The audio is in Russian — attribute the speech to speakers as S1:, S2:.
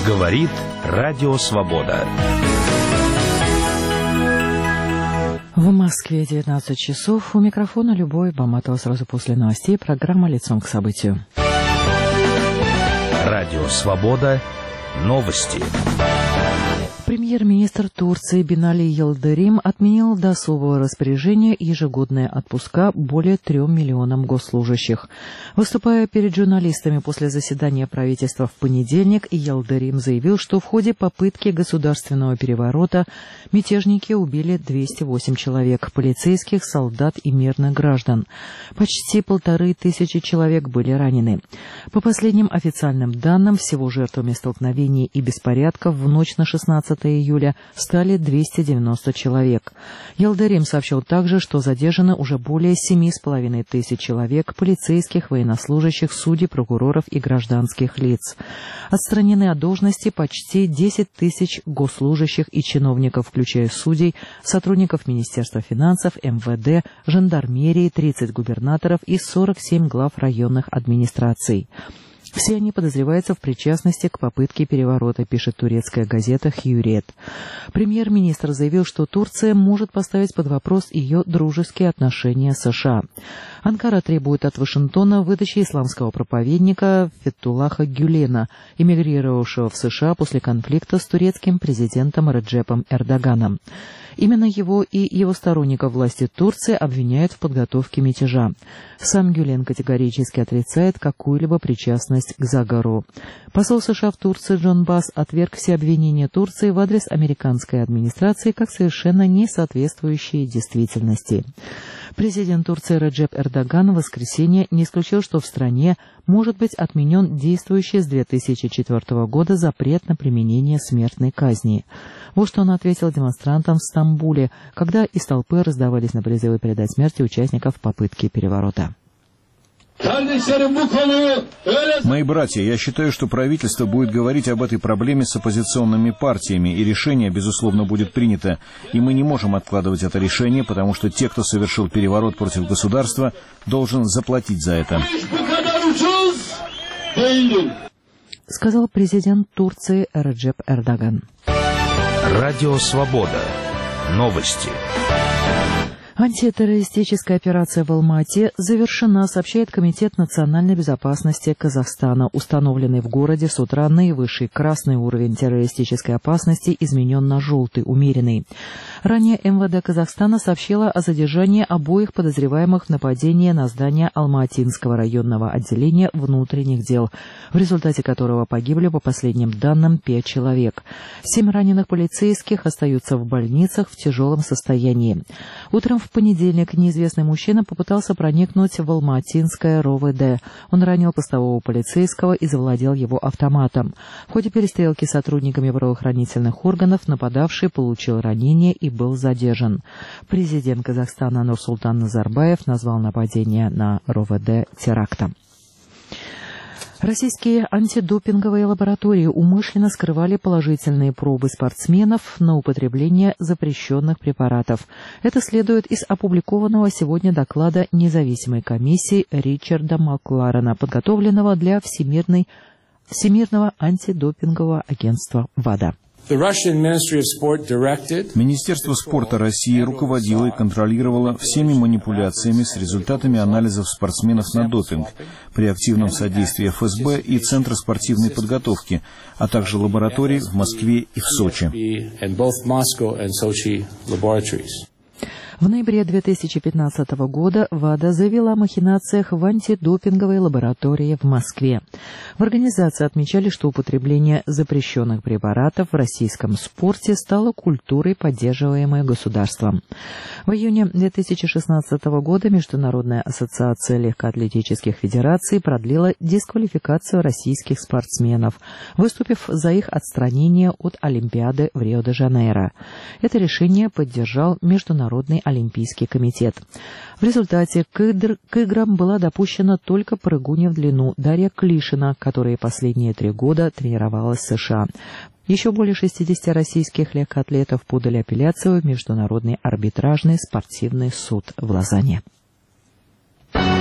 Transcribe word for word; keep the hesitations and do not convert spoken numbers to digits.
S1: Говорит Радио Свобода.
S2: В Москве девятнадцать часов. У микрофона Любовь Баматова. Сразу после новостей программа «Лицом к событию».
S1: Радио Свобода. Новости.
S2: Премьер-министр Турции Бинали Йылдырим отменил до особого распоряжения ежегодные отпуска более трем миллионам госслужащих. Выступая перед журналистами после заседания правительства в понедельник, Йылдырим заявил, что в ходе попытки государственного переворота мятежники убили двести восемь человек, полицейских, солдат и мирных граждан. Почти полторы тысячи человек были ранены. По последним официальным данным, всего жертвами столкновений и беспорядков в ночь на шестнадцатое июля стали двести девяносто человек. Йылдырим сообщил также, что задержано уже более семи с половиной тысяч человек, полицейских, военнослужащих, судей, прокуроров и гражданских лиц. Отстранены от должности почти десять тысяч госслужащих и чиновников, включая судей, сотрудников Министерства финансов, эм вэ дэ, жандармерии, тридцать губернаторов и сорок семь глав районных администраций. Все они подозреваются в причастности к попытке переворота, пишет турецкая газета «Хьюрет». Премьер-министр заявил, что Турция может поставить под вопрос ее дружеские отношения с США. Анкара требует от Вашингтона выдачи исламского проповедника Фетхуллаха Гюлена, эмигрировавшего в США после конфликта с турецким президентом Реджепом Эрдоганом. Именно его и его сторонников власти Турции обвиняют в подготовке мятежа. Сам Гюлен категорически отрицает какую-либо причастность к заговору. Посол США в Турции Джон Басс отверг все обвинения Турции в адрес американской администрации как совершенно не соответствующие действительности. Президент Турции Реджеп Эрдоган в воскресенье не исключил, что в стране может быть отменен действующий с две тысячи четвёртого года запрет на применение смертной казни. Вот что он ответил демонстрантам в Стамбуле, когда из толпы раздавались на призывы передать смерти участников попытки переворота.
S3: Мои братья, я считаю, что правительство будет говорить об этой проблеме с оппозиционными партиями, и решение, безусловно, будет принято. И мы не можем откладывать это решение, потому что те, кто совершил переворот против государства, должен заплатить за это.
S2: Сказал президент Турции Реджеп Эрдоган.
S1: Радио Свобода. Новости.
S2: Антитеррористическая операция в Алма-Ате завершена, сообщает Комитет национальной безопасности Казахстана. Установленный в городе с утра наивысший красный уровень террористической опасности изменен на желтый, умеренный. Ранее эм вэ дэ Казахстана сообщила о задержании обоих подозреваемых в нападении на здание Алма-Атинского районного отделения внутренних дел, в результате которого погибли, по последним данным, пять человек. Семь раненых полицейских остаются в больницах в тяжелом состоянии. Утром в В понедельник неизвестный мужчина попытался проникнуть в Алма-Атинское эр о вэ дэ. Он ранил постового полицейского и завладел его автоматом. В ходе перестрелки с сотрудниками правоохранительных органов нападавший получил ранение и был задержан. Президент Казахстана Нурсултан Назарбаев назвал нападение на эр о вэ дэ терактом. Российские антидопинговые лаборатории умышленно скрывали положительные пробы спортсменов на употребление запрещенных препаратов. Это следует из опубликованного сегодня доклада независимой комиссии Ричарда Макларена, подготовленного для Всемирной, Всемирного антидопингового агентства ВАДА.
S3: Министерство спорта России руководило и контролировало всеми манипуляциями с результатами анализов спортсменов на допинг при активном содействии эф эс бэ и Центра спортивной подготовки, а также лабораторий в Москве и в Сочи.
S2: В ноябре две тысячи пятнадцатого года ВАДА заявила о махинациях в антидопинговой лаборатории в Москве. В организации отмечали, что употребление запрещенных препаратов в российском спорте стало культурой, поддерживаемой государством. В июне две тысячи шестнадцатого года Международная ассоциация легкоатлетических федераций продлила дисквалификацию российских спортсменов, выступив за их отстранение от Олимпиады в Рио-де-Жанейро. Это решение поддержал Международный Олимпийский комитет. В результате к, игр, к играм была допущена только прыгунья в длину Дарья Клишина, которая последние три года тренировалась в США. Еще более шестидесяти российских легкоатлетов подали апелляцию в Международный арбитражный спортивный суд в Лозанне.